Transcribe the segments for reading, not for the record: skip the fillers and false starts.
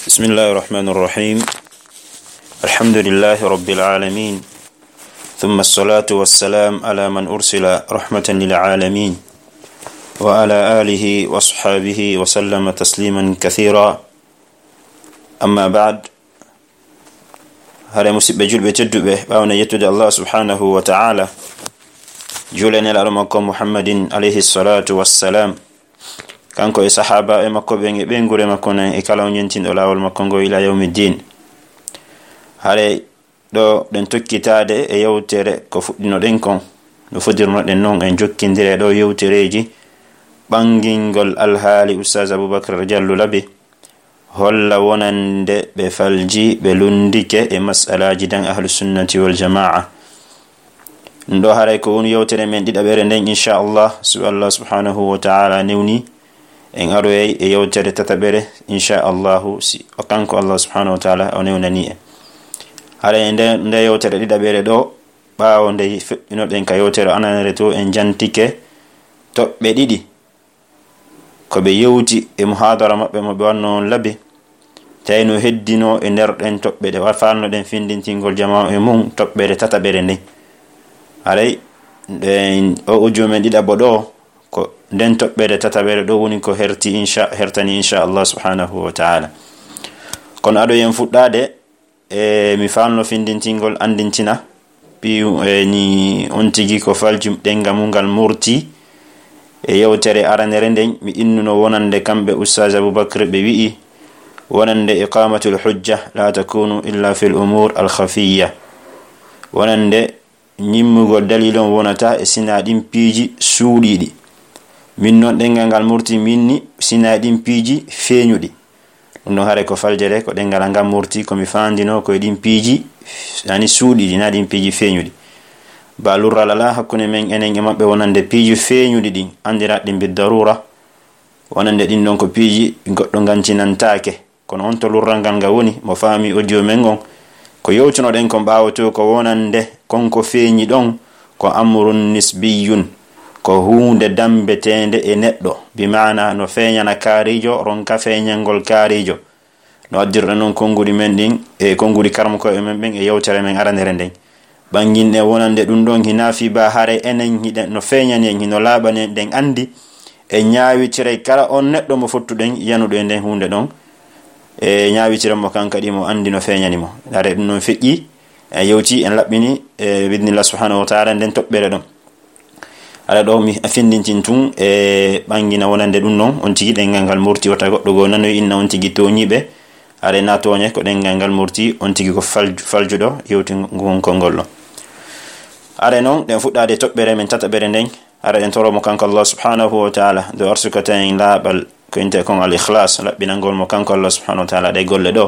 بسم الله الرحمن الرحيم. الحمد لله رب العالمين، ثم الصلاة والسلام على من أرسل رحمة للعالمين وعلى آله وصحابه وسلم تسليما كثيرا. أما بعد، هذا مسيب جل بتدبه باونا يتد الله سبحانه وتعالى جولنا لأرمكم محمد عليه الصلاة والسلام kanko e sahaba e makko ɓe ngure makko nan e kala o ñentinɗo laawol makko ngo ila yawmiddin. hare ɗo ɗen tokkitade e yewtere ko fuɗɗinoɗen kon no fodirnoɗen noon en jokkindire ɗo yewtereji ɓangingol alhaali ustaz Aboubacry Diallo Labe holla wonande ɓe falji ɓe lundike e masalaji dan ahlusunnati wal jamaa. ɗo haray ko woni yewtere men ɗiɗaɓere nden inchallah so Allah subhanahu wa ta'ala newni en aroyay e yewtere tataɓere inchallahu si o kanko Allah subhanahu wa ta'ala o newnani en. haɗa nde yewtere ɗiɗaɓere ɗo ɓawo nde feƴƴinoɗen ka yewtere ananere to en jantike toɓɓe ɗiɗi ko ɓe yewti e muhadara maɓɓe mo ɓe wanno on Labe tawino heddino e nder ɗen toɓɓe ɗe falnoɗen findintingol jama e mum toɓɓere tataɓere nden. haɗay o ujumen ɗiɗaɓo ɗo ko nden toɓɓere tataɓere ɗo woni ko hertani inchallah subhanahu wa ta'ala. kono aɗo yen fuɗɗade e mi falno findintingol andintina ni on tigi ko falji ɗenga mungal murti e yewtere aranere nden mi innuno wonande kamɓe ustaz Aboubacry ɓe wi'i wonande iqamatul hujja la takunu illa fil umur al khafiya, wonande ñimmugol dalilon wonata e sina ɗin piiji suuɗiɗi. min noon ɗengal ngal murti minni sina ɗin piiji feeñuɗi. ɗum ɗon haare ko faljere ko ɗengal ngal murti komi fandino koye ɗin piiji ani suuɗiɗi na ɗin piiji feeñuɗi. ba lurralala hakkunde men enen e maɓɓe wonande piiji feeñuɗi ɗin andiraɗin bi darura, wonande ɗin ɗon ko piiji goɗɗo gancinantake. kono on to lurral ngal nga woni mo faami audio men on ko yewtunoɗen kon ɓawoto ko wonande konko feeñi ɗon ko amrun nisbiyun, ko hunde dambetende e neɗɗo, bi mana no feeñana kaarijo ronka feeñangol kaarijo no addirɗa noon konngudi men ɗin e konngudi karmuko e men ɓen e yewtere men aranere nden. ɓanginɗe wonande ɗum ɗon hina fi ba hare enen hiɗen no feeñani en hino laaɓani ɗen andi e ñaawitire kala on neɗɗo mo fottuɗen yanuɗo e nden hunde ɗon e ñaawitire mo kanka ɗi mo andi no feeñani mo. hare ɗum ɗon feƴƴi en yewti en laɓɓini e bidnillah subhanahu wa ta'ala nden toɓɓere ɗon. ala ɗo mi findintin tun e ɓangina wonande ɗum noon on tigi ɗengal ngal murti wata goɗɗo goo nanoyi inna on tigi toñiɓe are na toñe ko ɗengal ngal murti on tigi ko faljuɗo yewti ngon konngol ɗon. are noon ɗen fuɗɗade toɓɓere men tataɓere nden ara ɗen toromo kanko Allah subhanahu wa ta'ala do arsukata en laaɓal ko inte kon al ikhlas laɓɓinangol mo kanko Allah subhanahu wa ta'ala ɗe golle ɗo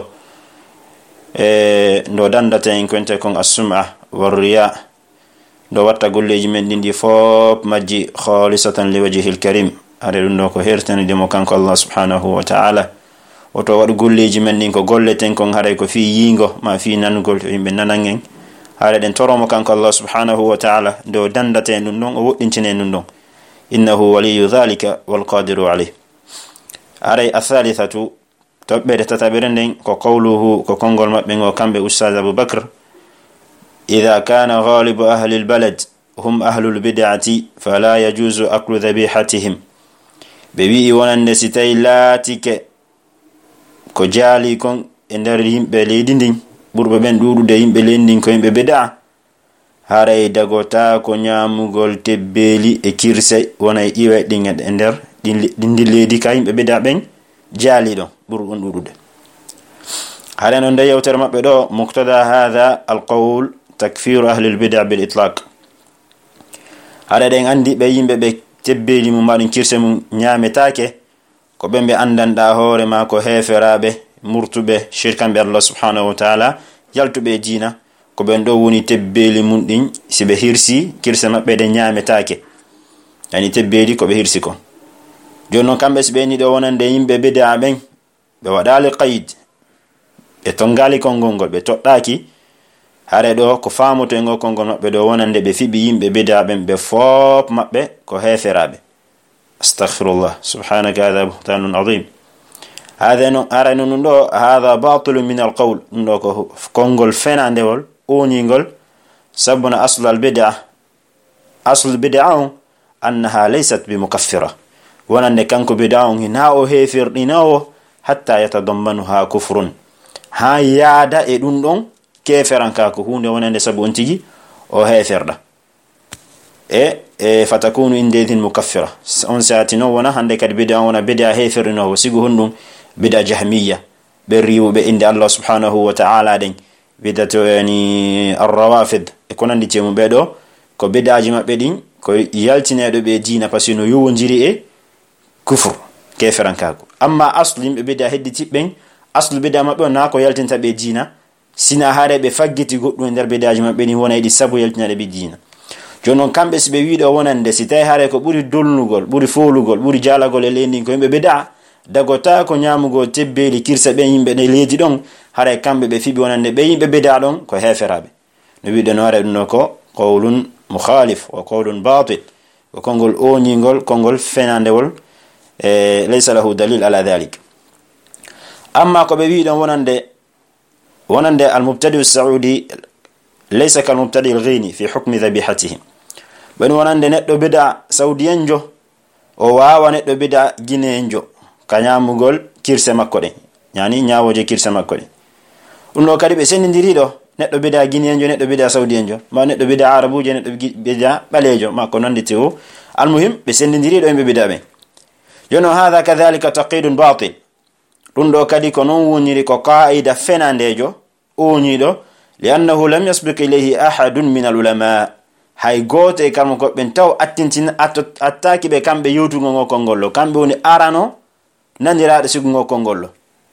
e ndo dandata en ko inte kon as-sum'a wa riya ndo watta golleji men ɗin ɗi fof majji khalisatan li wajhil karim. are ɗum ɗo ko hertanide mo kanko Allah subhanahu wa ta'ala. oto waɗu golleji men ɗin ko golleten kon haray ko fi yingo ma fi nangol to yimɓe nanan en. haare ɗen toromo kanko Allah subhanahu wa ta'ala ndo dandata en ɗum ɗon o woɗɗintine ɗum ɗon. innahu waliyu dhalika wal qadiru alayh. aray athalithatu toɓɓere tataɓere nden ko qawluhu ko konngol maɓɓe ngo kamɓe ustaz Aboubacry إذا كان غالب أهل البلد هم أهل البدعة فلا يجوز أكل ذبيحتهم. بيبي ونند ستاي لاتيك ko jaali kon e nder yimɓe leydi ndin ɓurɓe ɓen ɗuɗude yimɓe leydi ndin ko yimɓe bida haray dagota ko ñamugol tebbeeli e kirse wona e iwe ɗin e nder ɗindi leydi ka yimɓe bida ɓen jaali ɗon ɓurɓon ɗuɗude. haɗa noon nde yewtere maɓɓe ɗo muqtada hadha alqawl takfiru ahli lbida bil itlaq. haɗa ɗen andi ɓe yimɓe ɓe tebbeeli mum maɗum kirse mum ñametake ko ɓen ɓe andanɗa hoore ma ko heferaɓe murtuɓe shirkanɓe Allah subhanahu wa ta'ala yaltuɓe e diina ko ɓen ɗo woni tebbeeli mum ɗin si ɓe hirsi kirse maɓɓe ɗe ñametake yani tebbeeli ko ɓe hirsi kon. joni noon kamɓe so ɓeni ɗo wonande yimɓe bida ɓen ɓe waɗali qayd ɓe tongali konngol ngol ɓe toɗɗaki. hare ɗo ko famoto e ngo konngol maɓɓe ɗo wonande ɓe fiɓi yimɓe bida ɓen ɓe fof maɓɓe ko heferaɓe. astaghfirullah subhanaka hadha buhtanun azim. هذا نو هذا باطل من القول ندو كونغول فناندول اونيغول سبنا اصل البدعه انها ليست بمكفره ونن كانكو بدعه هنا او هيفر ديناو حتى يتضمنها كفر ها يادا e dum don keferan ka ko hunde wonande sabu on tigi o heferda fatakunu indedin mukaffira on saatino wona hande kadi bid'a wona bid'a heferino sigu hundum bid'a jahmiya be riwbe inde Allah subhanahu wa ta'ala den bid'atu yani ar-rawafid e konandi temu be do ko bid'aji mabbe din ko yaltinedo be diina pasino yowondiri e kufur keferan ka ko amma aslim be bid'a hedditi ben aslu bid'a mabbe na ko yaltinta be diina sina haare be faggiti goddo nder bid'aji mabbe ni wona idi sabu yaltinade be diina jonon kambe sibe wiido wonande si tay haare ko buri dolnugol buri foolugol buri jalagol e lendi ko yimbe bid'a dagota ko nyaamugo tebbeli kirsa be yimbe ne leedi don haare kambe be fibi wonande be yimbe bid'a don ko heferabe no wiido no haare dum ko qawlun mukhalif wa qawlun batil wa kongol oningol kongol fenandewol laysa lahu dalil ala dhalik amma ko be wiido wonande al-mubtadi as-saudi laysa kal-mubtadi al-ghini fi hukmi dhabihatihi ben wonande neddo bid'a saudiyanjo o waawa neddo bid'a gineenjo kanyamugol kirse makko de yani nyaawoje kirse makko de unno kadi be sendindiri do neddo bid'a gineenjo neddo bid'a saudiyanjo ma neddo bid'a arabuje neddo bid'a balejo makko nandito almuhim be sendindiri do be bid'a be jono hadha kadhalika taqidun batil dundo kadi ko non woniri ko qaida fenandejo onido li'annahu lam yasbiq ilayhi ahadun min al-ulama hay gote kam ko ben taw attintin attaki be kambe yotugo ngoko ngollo kambe woni arano nandiraade sigu ngoko ngollo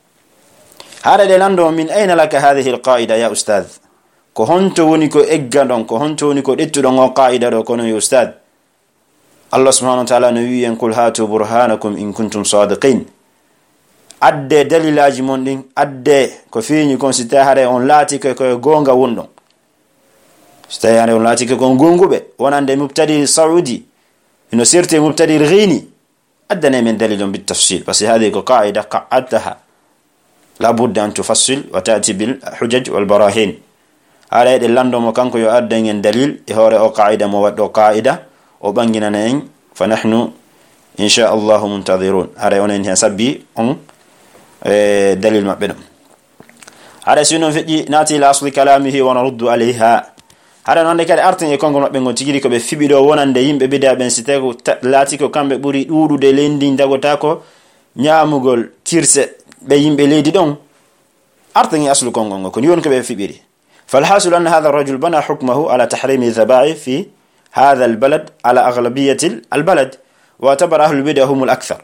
hada de lando min ayna laka hadhihi al-qaida ya ustad ko honto woni ko eggandon ko honto woni ko dettudo ngo qaida do kono ya ustad Allah subhanahu wa ta'ala no wi en kul hatu burhanakum in kuntum sadiqin adde dalilaji mon din adde ko fiini kon sita hare on laati ko gonga wondo sita hare on laati ko gongube wonande mubtadi saudi ino sirte mubtadi ghini adana min dalilun bit tafsil bas hadi ko qaida qa'adtaha la budda an tufassil wa ta'ti bil hujaj wal barahin ala de lando mo kanko yo adda ngeen dalil e hore o qaida mo waddo qaida o banginana en fa nahnu insha Allah muntadhirun ara onen hasabbi on dalil mabbe dum hada sino feji nati la asli kalamihi wa naruddu alayha hada non kadi artin e kongo mabbe ngon tigiri ko be fibido wonande yimbe bida ben sitego lati ko kambe buri duudude lendi dagota ko nyaamugol kirse be yimbe leedi don artin e aslu kongo ko ni won ko be fibiri فالحاصل أن هذا الرجل بنى حكمه على تحريم الذبائح في هذا البلد على أغلبية البلد واعتبر أهل البدع هم الأكثر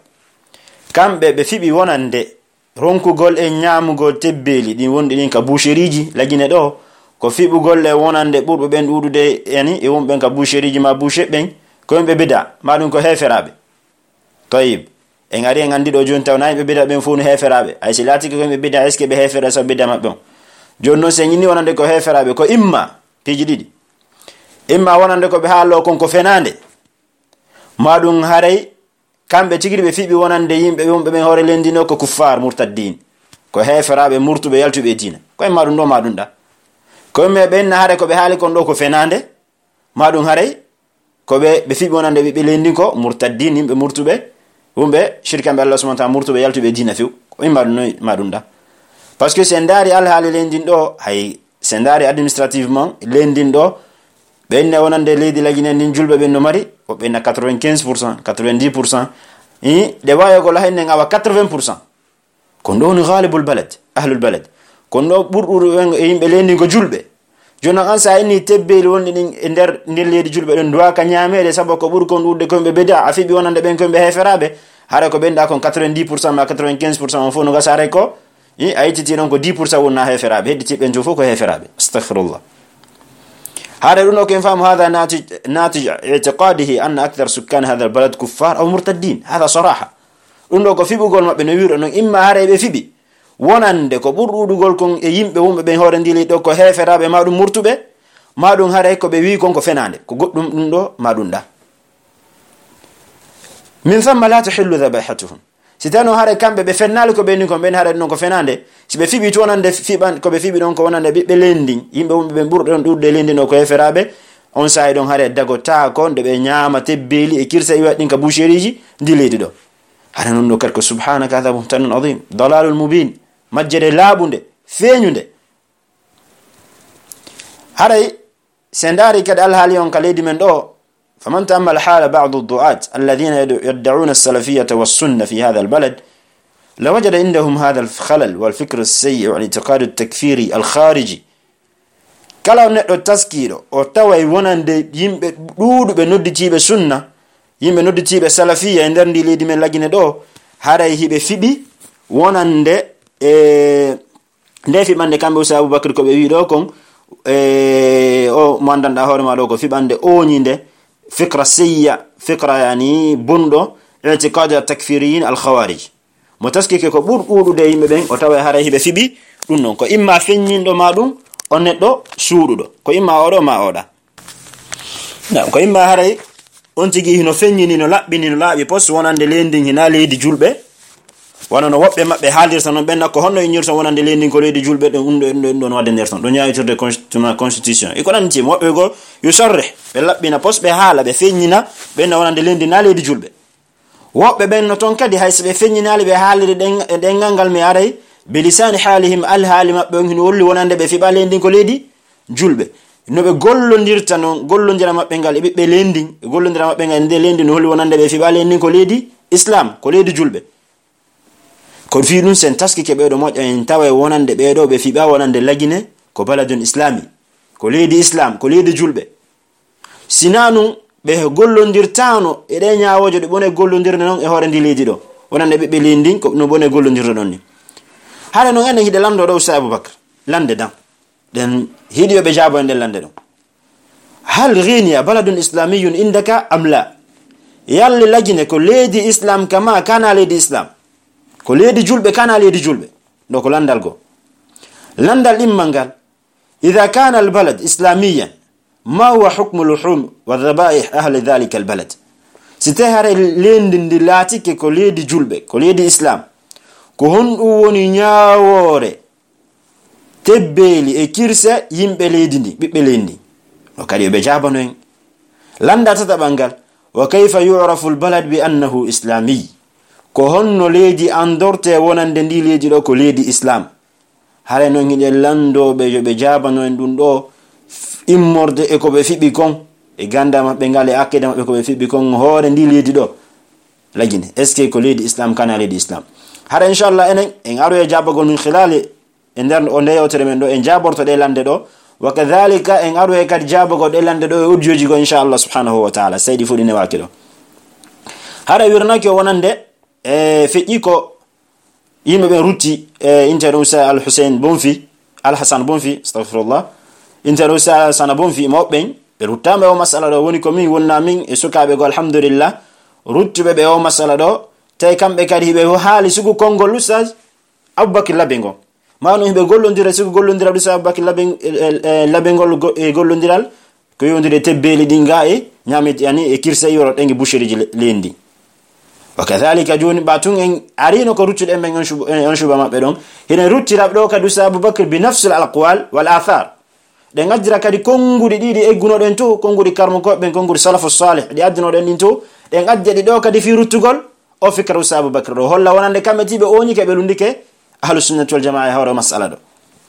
كم بفيبي ونande ronkugol e nyaamugol tebbeli din wondi din ka boucheriji lagine do ko fibugol e wonande burbe ben dudude yani e won ben ka boucheriji ma boucher ben ko yimbe bida ma dum ko heferabe tayib en ari en andi do jonta na yimbe bida ben funu heferabe ay silati ko yimbe bida eske be hefera so bida mabbe jonno se nyini wonande ko heferabe ko imma piji didi imma wonande ko be haalo kon ko fenande ma dum haray kambe tigiri be fibi wonande yimbe wombe ben hore lendino ko kuffar murtaddin ko heferabe murtube yaltube diina ko e madum do madum da ko me ben hare ko be haali kon do ko fenande madum hare ko be fibi wonande be lendin ko murtaddin yimbe murtube wombe shirka be Allah subhanahu wa ta'ala murtube yaltube diina fi ko e madum da parce que c'est ndari al haali lendin do hay c'est ndari administrativement lendin do ben wonande leedi lagine nin julbe ben no mari o ben 95% 90% de wayo ko la hen ngawa 80% kon do ni ghalibul balad ahlul balad kon do burduru yimbe lendi ko julbe jona an sa ni tebbeli wonde nin nder leedi julbe don doa ka nyaamede sabo ko bur kon dudde ko be beda afibi wonande ben ko be heferabe hare ko benda kon 90% ma 95% on fo no gasare ko aytiti non ko 10% wonna heferabe heddi ben jo fo ko heferabe astaghfirullah هذا لأنه كيف فهم هذا ناتج اعتقاده أن أكثر سكان هذا البلد كفار أو مرتدين هذا صراحة لأنه كفي بقول ما بنوير أنه إما هذا بفيبي ونande ko burdu gol kon e yimbe wumbe ben hore ndili do ko heferabe madum murtube madum hare ko be wi kon ko fenande ko goddum dum do madum da min thumma la tahillu dhabihatuhum sitano hare kambe be fennali ko be ni ko ben hare non ko fenande si be fibi to wonande fiban ko be fibi don ko wonande be lendi yimbe be burdo don durde lendi no ko eferabe on say don hare dago ta ko de be nyaama tebbeli e kirsa yi wadin ka boucheriji ndi leydi do hare non do karko subhanaka hadha buhtanun azim dalalul mubin majjere labunde feñunde hare sendari kad al hali on kaledi men do فمن تأمل حال بعض الدعاة الذين يدعون السلفية والسنة في هذا البلد لوجد عندهم هذا الخلل والفكر السيء والاعتقاد التكفيري الخارجي كلا نتو تسكيرو او تاوي wonande yimbe duudu be nodditibe sunna yimbe nodditibe salafiyya e der ndi leydi men lagine do haray hibe fibi wonande ndefi bande kambe Usa Abubakar ko be wi do kon o mandanda hoore ma do ko fibande oñinde فكرة سيئة فكرة يعني بندو اعتقاد التكفيريين الخوارج متسكيك كو بور دي مبين او تاوي هاري بفيبي دون نون كو اما فنين دو ما دون اون دو سودو دو كو اما اودو ما اودا نعم كو اما هاري on tigi hino fennyini no labbini no laabi pos wonande lendin hina leydi julbe wonano wobbe mabbe haaldirta non benna ko honno nyurta wonande lendin ko leydi julbe don wadde nder ton do nyaayitirde constitution e ko nan tim wobbe go yusarrih be labbina pos be haala be fennyina benna wonande lendin na leydi julbe wobbe benno ton kadi hayse be fennyinaali be haalide dengal mi aray be lisani halihim al hali mabbe on hino wolli wonande be fiba lendin ko leydi julbe no be gollondirta non gollondira mabbe ngal e be lendin gollondira mabbe ngal de lendin no holli wonande be fiba lendin ko leydi islam ko leydi julbe ko fi dun sen taski ke be do mojo en tawe wonande be do be fiba wonande lagine ko baladun islami ko leydi islam ko leydi julbe sinanu be gollondirtano e de nyaawojo de bone gollondirne non e hore ndi leydi do wonande be lendin ko no bone gollodirdo non ni hala non en hide lando do Usa Abubakar lande dan den hidiyo be jabo en lande do hal ghiniya baladun islamiyyun indaka am la yalli lagine ko leydi islam kama kana leydi islam ko leydi julbe kana leydi julbe do ko landal go landal immangal idha kana al balad islamiyan ma huwa hukmu luhum wa dhabaih ahli dhalika al balad sitahare lendindi latike ko leydi julbe ko leydi islam ko hondu woni nyaawore tebbeli e kirsa yimbe leydi ndi bibbe lendi o kadi be jabano en landa tata bangal wa kayfa yu'rafu al balad bi annahu islami ko honno leydi andorte wonande ndi leydi do ko leydi islam hare no ngide lando be jabano en dun do immorde e ko be fibi kon e ganda mabbe ngale akida mabbe ko be fibi kon hoore ndi leydi do lagine est ce que ko leydi islam kana leydi islam hare inshallah enen en aro e jabagol min khilali en der o ndeyotere men do en jaborto de lande do wa kadhalika en aro e kad jabagol de lande do e udjoji go inshallah subhanahu wa ta'ala saydi fudine wakido hare wirnaki wonande feƴƴi ko yimɓe ɓen rutti inter Usa al Hussein Bonfi al Hassan Bonfi astaghfirullah inter Usa sana Bonfi mawɓen ɓe ruttama o masala ɗo woni ko min wonna min e sukaɓe go alhamdulillah ruttuɓe ɓe o masala ɗo tawi kamɓe kadi hiɓe haali sugu konngol Ustaz Abubakar Labe ngo mawno hiɓe gollodira sugu gollodiral Ustaz Abubakar Labe ngol gollodiral ko yewndire tebbeli ɗi ga e ñamit yani e kirsa yoro ɗengi boucheriji lendi وكذلك جون باتون ان ارينو كو روتو دم ان شوبا مابbe don hina ruttira do kadu Usa Abubakar bi nafs al aqwal wal athar de ngadira kadi kongudi didi egguno den to kongudi karmo ko ben kongudi salafus salih di addino den to de ngadde do kadi fi ruttugol o fikra Usa Abubakar do holla wonande kametibe oni ke be lundike ahlus sunnah wal jamaa hawra mas'ala do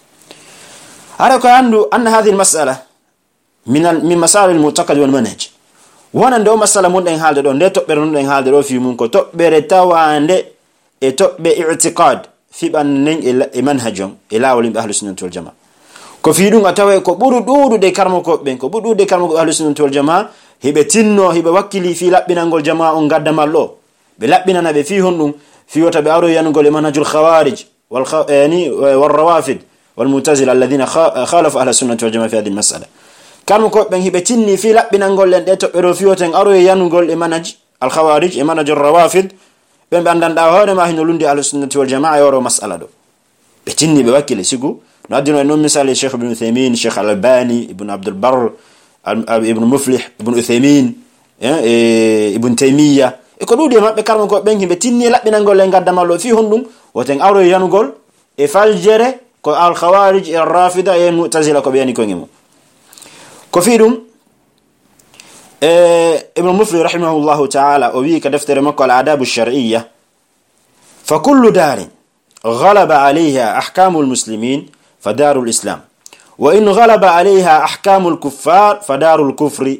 ara ko andu an hadhihi al mas'ala min masail al mu'taqad wal manhaj wonande o masala mun den haalde do de tobbere mun den haalde do fi mun ko tobbere tawande e tobbe i'tiqad fi bannen e manhajon e lawol ahlus sunnah wal jamaa ko fi dum atawe ko buru dudu de karmo ko ben ko buru de karmo ahlus sunnah wal jamaa hibe tinno hibe wakkili fi labbinangol jamaa on gaddamal lo be labbinana be fi hondum fi wota be aro yanugol e manhajul khawarij wal yani wal rawafid wal mu'tazila alladhina khalafu ahlus sunnah wal jamaa fi hadhihi al mas'ala kanu ko ben hibe tinni fi labbinangol len de tobbe do fiyoten aro e yanugol e manhaj al khawarij e manhaj al rawafid ben bandanda hoore ma hino lundi ahlus sunnah wal jamaa yoro mas'ala do be tinni be wakkile sigu no adino non misali Sheikh Ibn Uthaymin Sheikh Al-Albani Ibn Abdul Barr Ibn Muflih Ibn Uthaymin Ibn Taymiyyah e ko dudi mabbe karmo ko ben himbe tinni labbinangol e gaddamallo fi hondum woten awro yanugol e faljere ko al khawarij e rafida e mu'tazila ko beeni ko ngimo ko fi dum ibn mufli rahimahullahu ta'ala o wi ka deftere makko al adab ash-shar'iyya fa kullu darin غلب عليها أحكام المسلمين فدار الإسلام وإن غلب عليها أحكام الكفار فدار الكفر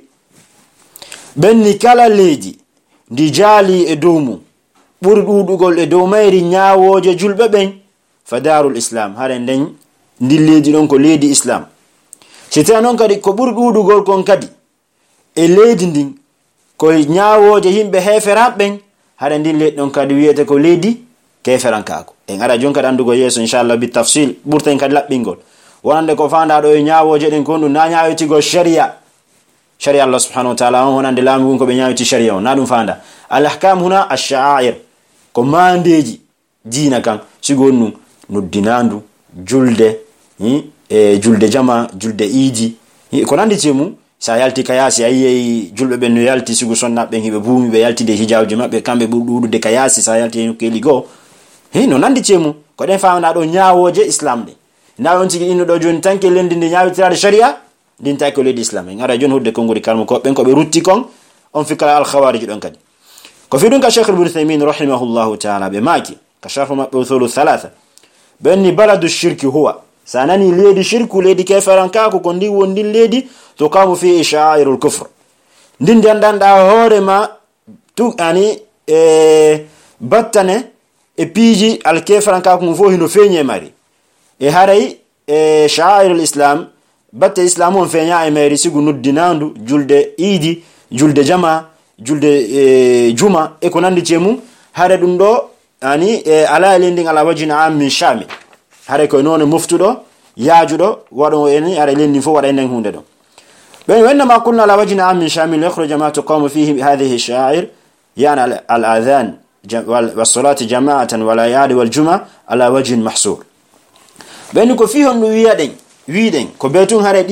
بني كلا ليدي دي جالي إدومو بردو قول إدوميري نياوجة جلب بين فدار الإسلام هارين دين دي ليدي نونكو ليدي إسلام شتانون كدي كو بردو قول كون كدي الليدي دين كو نياوجة هم بهفرات بين هارين دين ليد نونكو دي ويته كو ليدي keferan kako en ara jonka dandugo yeso inshallah bi tafsil burten kad labbingol wonande ko fanda do e nyaawoje den kondu na nyaawiti go sharia Allah subhanahu wa ta'ala wonande laamu ko be nyaawiti sharia on na dum fanda al ahkam huna ash-sha'air ko mandeji diina kan sigonu noddinandu julde julde jama julde idi ko nandi cemu sa yalti kayasi ayi julbe ben no yalti sigu sonna ben hibe buumi be yalti de hijawje mabbe kambe burdudu de kayasi sa yalti no keligo no nandi cemu ko den faawna do nyaawoje islam de na on tigi ino do joni tanke lendi de nyaawitiraade sharia din tay ko ledi islam ngara jon hudde ko ngori kalmo ko ben ko be rutti kon on fikra al khawarij don kadi ko fi dun ka Sheikh Ibn Uthaymeen rahimahullahu ta'ala be maki ka sharh ma usul thalatha benni baladu shirki huwa sanani ledi shirku ledi kefaran ka ko ndi wondi ledi to kamu fi isha'irul kufr din danda hore ma tu ani battane e piji al kefaran ka ko fo hino feñe mari e haray sha'irul islam batte islam on feña e mari sigu noddinandu julde idi julde jama julde juma e ko nandi cemu hare dum do ani ala lending ala wajina am min shami hare ko non muftudo yaajudo wado eni hare lendi fo wada en hunde do ben wenna ma kunna ala wajina am min shami yakhruj ma tuqamu fihi hadhihi sha'ir yani al adhan والصلاه جماعه والاياد والجمعه على وجه محصور ben ko fi hon wiiden ko betun hare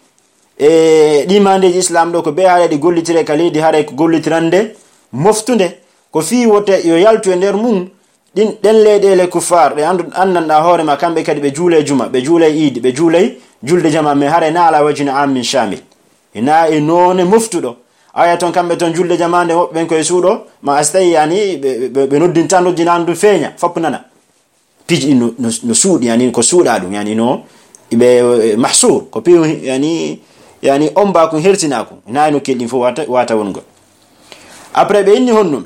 di mandeji islam do ko be hare di gollitire kaledi hare ko gollitirande moftunde ko fi wote yo yaltu e nder mum din den leedele kufar de annanda hoore ma kambe kadi be juule juma be juule eid be juule julde jama me hare na ala wajina am min shamil ina e none moftudo aya ton kambe ton julde jama de ben ko e suudo ma astay yani be noddintando dinandu feña fopnana tiji no suudi yani ko suuda dum yani no be mahsur ko pi yani omba ko hertina ko naano kelli fo wata wongo après be inni honnum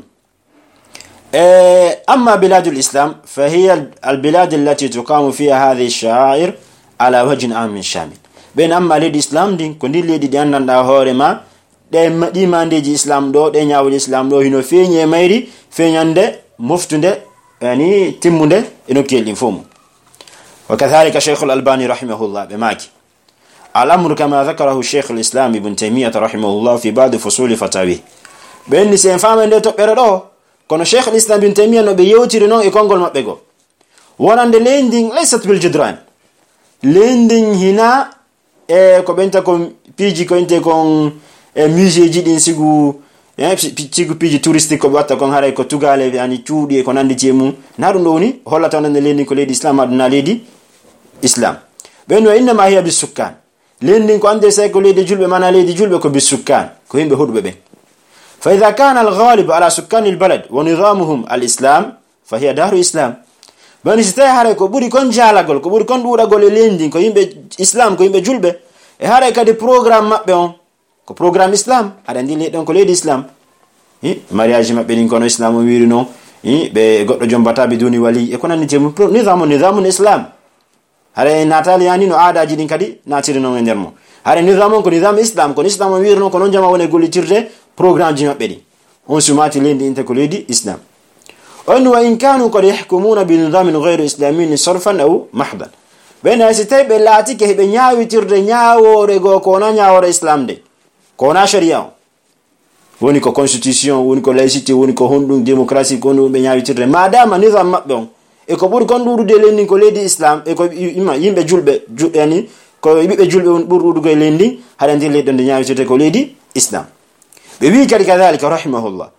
amma biladul islam fa hiya al bilad allati tuqamu fiha hadhihi ash-sha'air ala wajhin am shamil ben amma ledi islam din ko ledi di andanda hoore ma de madi mandeji islam do de nyaawul islam do hino feñe mayri feñande moftunde yani timmunde eno kelli fomu وكذلك شيخ الألباني رحمه الله بماكي الأمر كما ذكره الشيخ الإسلام ابن تيمية رحمه الله في بعض فصول فتاويه بأن سينفام أن تقرأه كون الشيخ الإسلام ابن تيمية نبيوتي رنو يكونغل مبقو ورند ليندين ليست بالجدران ليندين هنا كبنتكم بيجي كنتكم musée jidin sigu sigu piji touristique ko watta kon haray ko tugale yani tuudi ko nandi jemu na dum doni hollata non lendi ko ledi islam aduna ledi islam beno inna ma hiya bisukkan lendi ko ande say ko ledi julbe mana ledi julbe ko bisukkan ko himbe hudbe be fa idha kana al ghalib ala sukkan al balad wa nizamuhum al islam fa hiya daru islam bani sitay haray ko buri kon jalagol ko buri kon duudagol lendi ko himbe islam ko himbe julbe e haray kadi programme mabbe on ko programme islam ada ndile don ko ledi islam mariage mabbe ni kono islam wiiri no be goddo jombata be duni wali e kono ni jemu nizamun islam hare natali yani no aadaji din kadi natiri no ndermo hare nizamon ko nizam islam ko islam wiiri no kono jama woni gollitirde programme ji mabbe di on sumati lendi inte ko ledi islam on wa in kanu qad yahkumuna bi nizamin ghayr islamin sarfan aw mahdan bena sitay be lati ke be nyaawitirde nyaawore go ko na nyaawore islam de kona sharia woni ko constitution woni ko laicité woni ko hondum démocratie ko no be nyaawitirde madama nizam mabbe on e ko buri kon duudude lendi ko ledi islam e ko yimbe julbe yani ko yimbe julbe on buri duudugo lendi hada ndir ledon de nyaawitirde ko ledi islam be wi kadi kadhalika rahimahullah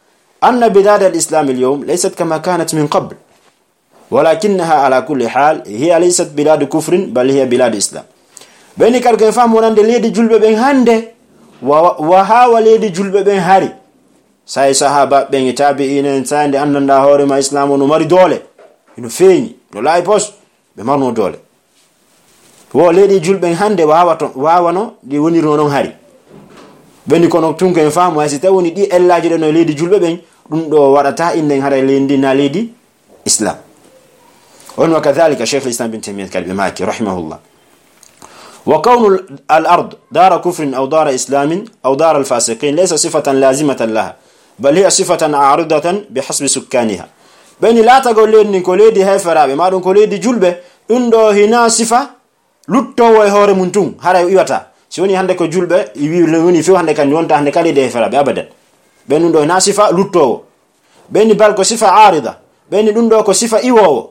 أن بلاد الإسلام اليوم ليست كما كانت من قبل، ولكنها على كل حال هي ليست بلاد كفر بل هي بلاد إسلام. بيني كالكن فهم ونند ليدي جلب بين هنده وها ليدي جلب بين هاري ساي صحابة بين تابعين إنسان دي أننا هوري ما إسلام ونماري دولة إنو فيني نو لاي بوس بمارنو دولة wo leydi julɓe hande wawano ɗi wonirno noon hari ɓenni kono tunko en faamu hay si tawi woni ɗi ellaji ɗe no leydi julɓe ɓen ɗum ɗo waɗata innen haɗa leydi na leydi islam on wa kadhalika cheikh l'islam bin taymiyah kalɓe maki rahimahullah wa kawnu al-ard dara kufrin aw dara islamin aw dara al-fasiqin laysa sifatan lazimatan laha bal hiya sifatan a'ridatan bihasbi sukkaniha ɓenni laatagol leydi ni ko leydi heferaɓe maɗum ko leydi julɓe ɗum ɗo hina sifa luttowo e hoore mum tun hara iwata si woni hande ko julɓe woni few hande kan wonta hande kala de heferaɓe abadan ɓen ɗum ɗo na sifa luttowo ɓenni bal ko sifa arida ɓenni ɗum ɗo ko sifa iwowo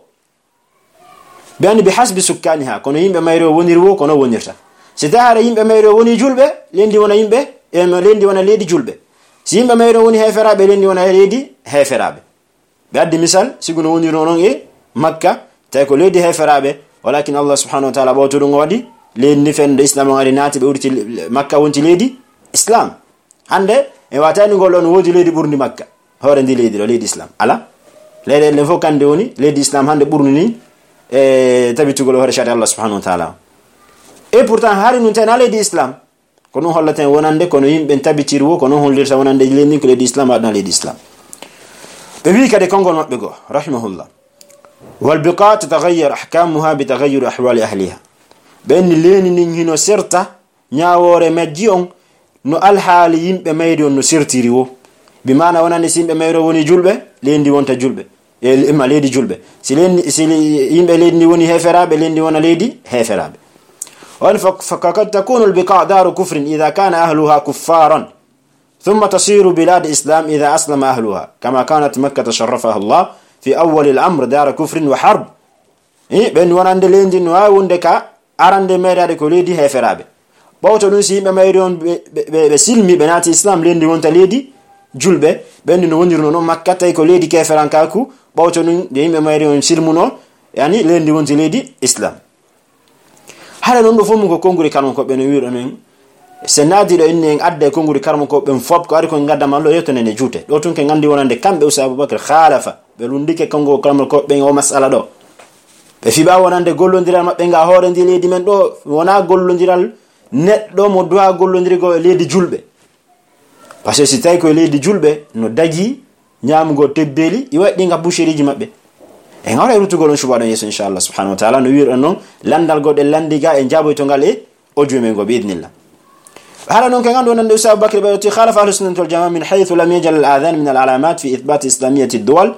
ɓenni bi hasbi sukkaniha kono yimɓe mayri o woniri wo kono wonirta si tawi hara yimɓe mayri o woni julɓe lendi wona yimɓe lendi wona leydi julɓe si yimɓe mayri o woni heferaɓe lendi wona leydi heferaɓe ɓe addi misal siguno wonirno noon e makka tawi ko leydi heferaɓe walakin Allah subhanahu wa ta'ala ɓawto ɗum waɗi leydi ndi fende islam on ari naati ɓe urti makka wonti leydi islam hande e watani ngol ɗon woodi leydi ɓurdi makka hoore ndi leydi ɗo leydi islam ala leyɗe ɗen fof kande woni leydi islam hande ɓurni ni e tabitugol hoore shari Allah subhanahu wa ta'ala et pourtant hari nun tan leydi islam ko ɗum hollaten wonande kono yimɓe tabitiri wo ko noon hollirta wonande leydi ko leydi islam waɗna leydi islam ɓe wi kadi konngol maɓɓe goo rahimahullah والبقاء تتغير أحكامها بتغير أحوال أهلها بأن لين نينو سرتا نياوري مجيون نو الحال يمبه ميدون نو سرتيريو بمعنى وانا نسيمبه ميدو وني جلبه لين دي وانتا جلبه إما ليدي جلبه سي يمبه لين دي وني هفرابه لين دي وانا ليدي هفرابه فقد تكون البقاء دار كفر إذا كان أهلها كفارا ثم تصير بلاد إسلام إذا أسلم أهلها كما كانت مكة شرفها الله في أول الأمر دار كفر وحرب بين ونند ليندي نوا وندكا أرند ميراد كوليدي هفرابه بوتو نسي ميرون بسلمي بنات الإسلام ليندي وانت ليدي جلبه بين نوندر نو مكة تاي كوليدي كفران كاكو بوتو ني ميرون سلمونو يعني ليندي وانت ليدي إسلام هذا نوندو فومو كو كونغوري كانون كو بن ويرو نين senadi do inni adde konguri karmo ko ben fop ko ari ko ngadda man lo yetone ne juute do tun ke ngandi wonande kambe Usa Abubakar khalafa be lundike kongo karmo ko ben o masala do be fiba wonande gollondiral mabbe nga hoore ndi leydi men do wona gollondiral neddo mo doa gollondirigo e leydi julbe parce que si tay ko leydi julbe no daji nyaamugo tebbeli i waddi nga boucheriji mabbe e ngara rutugol on subhanahu yeso inshallah subhanahu wa ta'ala no wiir non landal godde landiga e jaboy to ngal e ojume men go bi idnillah هذا نون كان عندنا أستاذ بكر بيوتي خالف أهل السنة والجماعة من حيث لم يجعل الآذان من العلامات في إثبات إسلامية الدول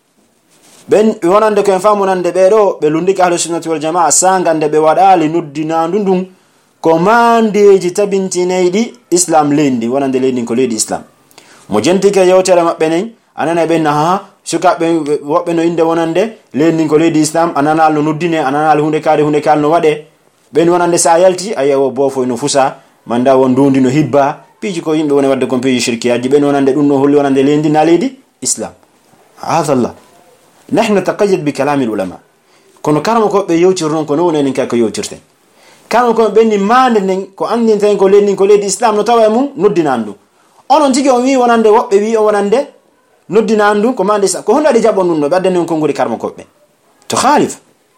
بين ونند كان فهمنا عند بيرو بلوندك أهل السنة والجماعة سانغ عند بوادال ندنا ندون كمان دي جتابنتي نيدي إسلام ليندي ونند ليندي كليدي إسلام مجنتك يوتر ما بينين أنا بينها شكا بينو إند ونند ليندي كليدي إسلام أنا نالو ندينه أنا نالو هندكار نوادي بين ونند سايلتي أيوة بوفو نفوسا manda won dondi no hibba piji ko yimbe woni wadde ko piji shirkiyaji be nonande dum no holli wonande lendi na leydi islam hadha Allah nahnu taqayyad bi kalam al ulama kono karamo ko be yewtir non ko no wonen ka ko yewtirte karamo ko be ni mande nen ko andin tan ko leydi islam no tawa mum noddinandu onon tigi on wi wonande wobbe wi on wonande noddinandu ko mande ko hondade jabon dum no badde nen ko ngori karamo ko be to khalif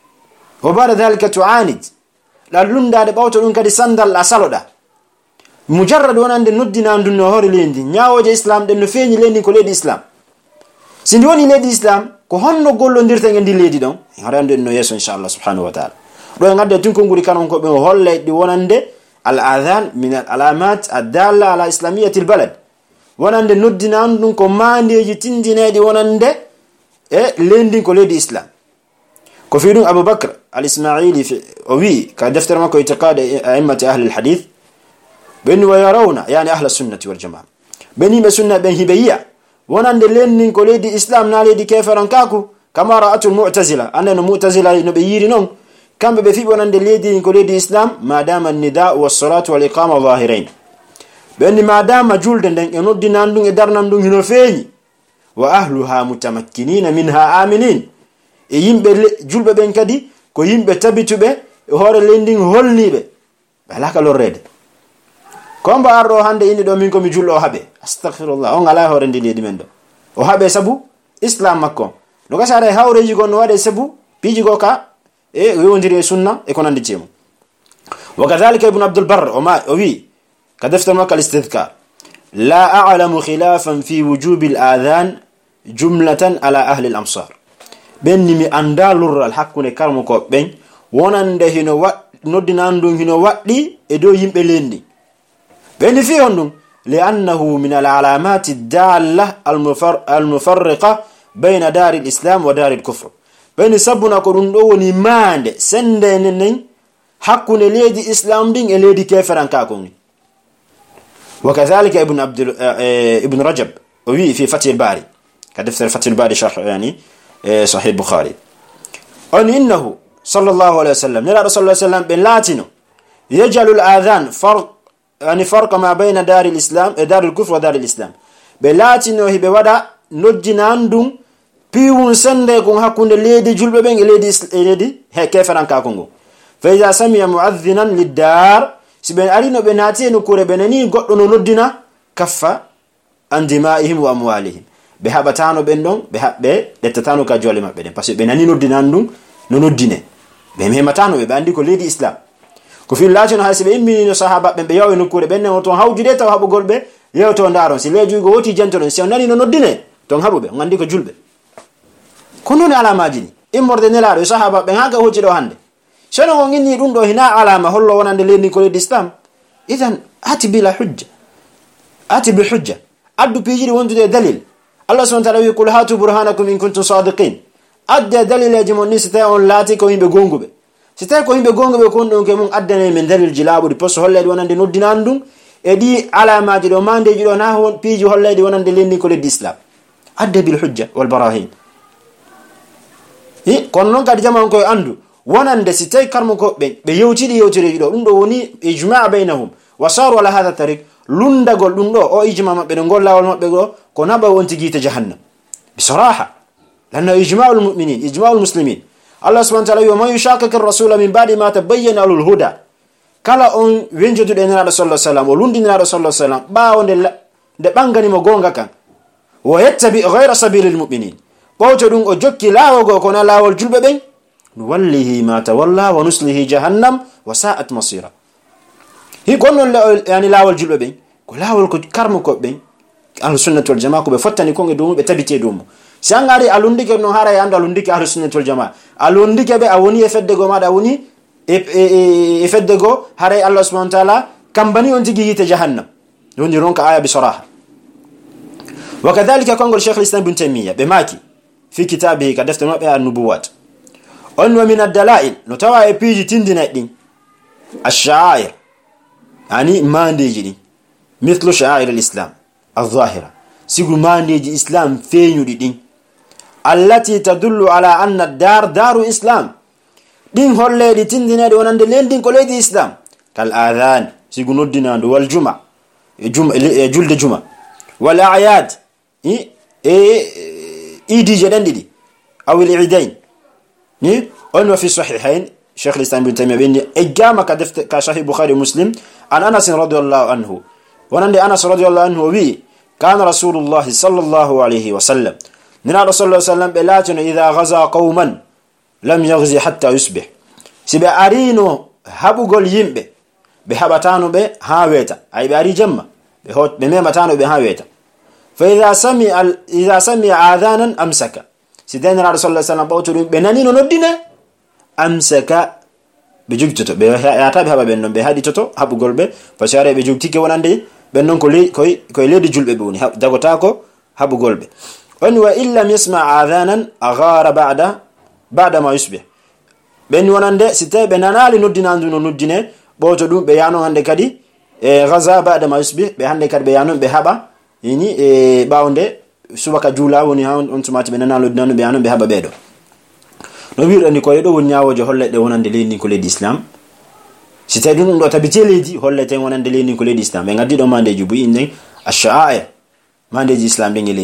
wa ba'da dhalika tu'anid la lundade bawto dum kadi sandal la saloda mujarrad wonande noddina ndunno hore lendi nyaawoje islam den no feñi lendi ko leydi islam sindi woni leydi islam ko honno gollondirta ngendi leydi don harande no yeso inshallah subhanahu wa ta'ala do ngadde tun ko nguri kanon ko be holle di wonande al adhan min al alamat adalla ala islamiyati al balad wonande noddina ndun ko mandeji tindinedi wonande e lendi ko leydi islam ko fi dum Abu Bakr al Ismaili fi wi ka deftere makko itiqad a'immati ahli al hadith بن ويرون يعني أهل السنة والجماعة بني بسنة بن هبية ونند لين كوليدي إسلام ناليدي كيفران كاكو كما رأت المعتزلة أننا المعتزلة نبييرنون كم بفي ونند ليدي كوليدي إسلام ما دام النداء والصلاة والإقامة ظاهرين بأن ما دام جولدن ينود ناندون يدار ناندون هنفيني wa ahluha mutamakkinina minha aminin e yimbe julbe ben kadi ko yimbe tabitube e hoore lendin holnibe bala ka lorrede komba arro hande indi do min ko mi jullo habe astaghfirullah on ala hoore ndidi men do o habe sabu islam makko no gasare hawreji gon wade sabu piji go ka e wondiri sunna e ko nandi cemu وكذلك ابن عبد البر وي كدفتر مكة الاستذكار لا أعلم خلافا في وجوب الآذان جملة على أهل الأمصار بني مي أندالور الحق نكرم كوبين وننده هنا نودناندون هنا وقتي إدو يمبليني بني فيهم لأنه من العلامات الدالة المفرقة بين دار الإسلام ودار الكفر بني سبنا كرندوني ماند سندنين حقنا ليدي إسلام دين ليدي كافران كاكوني وكذلك ابن رجب وي في فتح الباري كدفتر فتح الباري شرح يعني صحيح البخاري أن إنه صلى الله عليه وسلم نرى رسول الله صلى الله عليه وسلم باللاتينو يجعل الآذان فرق ما بين دار الإسلام دار الكفر ودار الإسلام باللاتينو هي بودا نجناندون بيون سندكم حقنا ليدي جلب بين ليدي كافران كاكونغو فإذا سمع مؤذنا للدار سبن أرينا بناتي نكور بناني قطن ندنا كفا عن دمائهم وأموالهم بهابتانو بندون بتتانو كجولي ما بدن بس بناني ندنا ندنا بهمتانو بأندي كل دي إسلام كفي الله جل حسب إمي صحابة بن بياو نكور بننا وتون هاو جدته وهابو قلبه يو تون دارون سلجوا يقوتي جنتون سيوناني ندنا تون هابو به عندي كجولبه كنون على ماجني إمور دنيلا صحابة بن هاجا هو جلو هند شنو ngini dum do hina alama hollo wonande leni ko di islam idan ati bila hujja ati bi hujja addu pijiri wondude dalil allah subhanahu wa ta'ala yaqul hatu burhanakum in kuntum sadiqin adda dalil ajmoni sita on lati ko himbe gongube sita ko himbe gongube kon don ke mun addane men dalil jilabu di posto hollede wonande noddinandum e di alamaji do mandeji do na won piji hollede wonande leni ko di islam adda bil hujja wal barahin kon non kadi jamon ko andu wonande sitay karmo ko be yewtidi do dum do woni ijma' bainahum wasaru ala hadha tariq lundagol dum do o ijma' mabbe do gol lawol mabbe go ko naba wonti gite jahannam bisaraha lanna ijma'ul mu'minin ijma'ul muslimin allah subhanahu wa ta'ala yuma yushakaka ar-rasula min ba'di ma tabayyana lahu al-huda kala on wenjodu de nana sallallahu alaihi wasallam o lundina sallallahu alaihi wasallam baawde de bangani mo gonga kan wa yattabi ghayra sabilil mu'minin bawto dum o jokki lawogo ko na lawol julbe ben نوليه ما تولى ونسله جهنم وساءت مصيرا هي كون يعني لاول جلو بين كلاول كرم كو بين اهل السنه والجماعه كو بفتني كون دوم بتبيتي دوم سانغاري الونديك نو هارا ياند الونديك اهل السنه والجماعه الونديك به اوني يفدغو ما داوني يفدغو هارا الله سبحانه وتعالى كمبني اونتي جيته جهنم دون يرونك ايه بصراحه وكذلك كون الشيخ الاسلام ابن تيميه بماكي في كتابه كدفت نوبه النبوات on wa min ad-dalail no tawa e piji tindina din ash-sha'air yani mandeji din mithlu sha'air al-islam adh-dhahira sigu mandeji islam fenyudi din allati tadullu ala anna ad-dar daru islam din holledi tindina de wonande lendin ko leydi islam kal adhan sigu noddinando wal juma julde juma wal a'yad idi jedandidi aw al-eidain ni on wa fi sahihain shaykh al-islam ibn taymiyyah bin ijama ka sahih bukhari muslim an anas radhiyallahu anhu wanande anas radhiyallahu anhu wi kana rasulullah sallallahu alayhi wa sallam nina rasulullah sallam belatuna idha ghaza qauman lam yaghzi hatta yusbih sibe arino habugol yimbe be habatano be haweta ay be ari jamma be hot be mematano be haweta fa idha sami'a adhanan amsaka sidana rasulullah sallallahu alaihi wasallam benani no noddina amsaka be jugtito be yata be haba ben non be hadi toto habugol be fa share be jugtike wonande ben non ko ledi julbe be woni dagota ko habugol be on wa illa yasma' adhanan aghara ba'da ma yusbih ben wonande site be nanali noddinandu no noddine boto dum be yano hande kadi ghaza ba'da ma yusbih be hande kadi be yano be haba yini baawde subaka jula woni ha on tumati be nanalo dinano be anon be haba bedo no wirani ko do won nyaawoje hollede wonande leni ko ledi islam si tawi dum do tabiti ledi hollete wonande leni ko ledi islam be ngaddi do mandeji bu innen ash-sha'air mandeji islam be ngelendi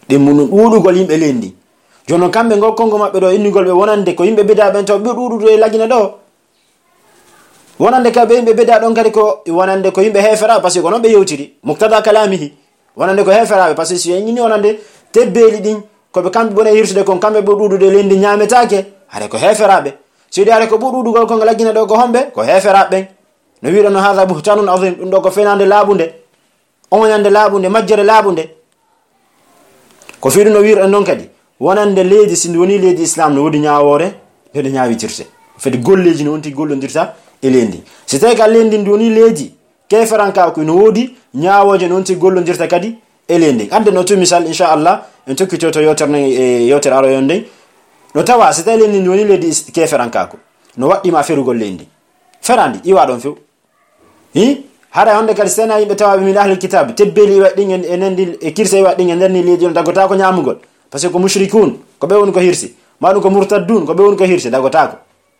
ɗum mun ɗuɗugol yimɓe lendi jono kamɓe go kongo maɓɓe ɗo innugol ɓe wonande ko yimɓe bida ɓen to ɓe ɗuɗuɗo e lagina ɗo wonande ka ɓe yimɓe bida ɗon kadi ko wonande ko yimɓe heferaɓe par ce que ko noon ɓe yewtiri muktada kalamihi wonande ko heferaɓe par ce que si en ñini wonande tebbeli ɗin koɓe kamɓe ɓone hirsude kon kamɓe ɓo ɗuɗude lendi ñametake haɗa ko heferaɓe siɗi haɗa ko ɓo ɗuɗugol kongo lagina ɗo ko homɓe ko heferaɓe ɓen no wiɗono hada buhtanun azim ɗum ɗo ko fenande laaɓude oñande laaɓude majjere laaɓude ko fiɗum no wiɗon noon kadi wonande leydi sindi woni leydi islam no wodi ñawore nde ñawitirte fedi golleji no wonti gollodirta e lendi si tawi ka lendi ndi woni leydi keferankaku no wodi ñawoje no wonti gollodirta kadi e lendi ande no tu misal inchallah en tokkito to yewtere aro yonde no tawa si tawi lendi ndi woni leydi keferankaku no waɗɗima ferugol lendi ferandi iwa ɗon few hara honde kadi sena yimɓe tawaɓe min ahlul kitab tebbeli iwa ɗin e nendi e kirsa iwa ɗin e nder ni leydi on dagota ko ñamugol par ce que ko mushrikun ko ɓe woni ko hirsi maɗum ko murtaddun ko ɓe woni ko hirsi dagotako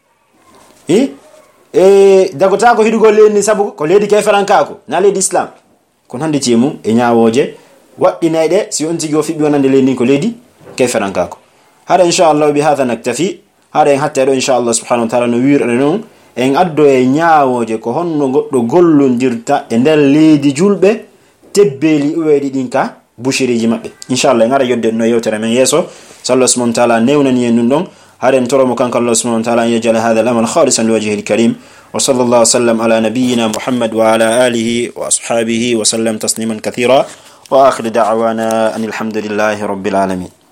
dagotako hiɗugol leydi saabu ko leydi keferankaku na leydi islam kono hande cimum e ñawoje waɗɗinayɗe si on tigi o fiɓɓi wonande leydi ko leydi keferankaku hara inchallah bi hadha naktafi hara en hatta ɗo inchallah subhanahu wa taala no wirɗe noon en addo e ñawoje ko honno goɗɗo gollodirta e nder leydi julɓe tebbeli uweɗi ɗin ka bushiriji maɓɓe inchallah en ara yodde no yewtere men yeeso so Allah subhanahu wa taala newnani en ɗum ɗon haren toromo kanko Allah subhanahu wa taala an yajala hadha al-amal khalisan liwajhihi al-karim wa sallallahu wa sallam ala nabiyyina Muhammad wa ala alihi wa ashabihi wa sallam tasliman kathira wa akhir da'wana anil hamdulillahi rabbil alamin.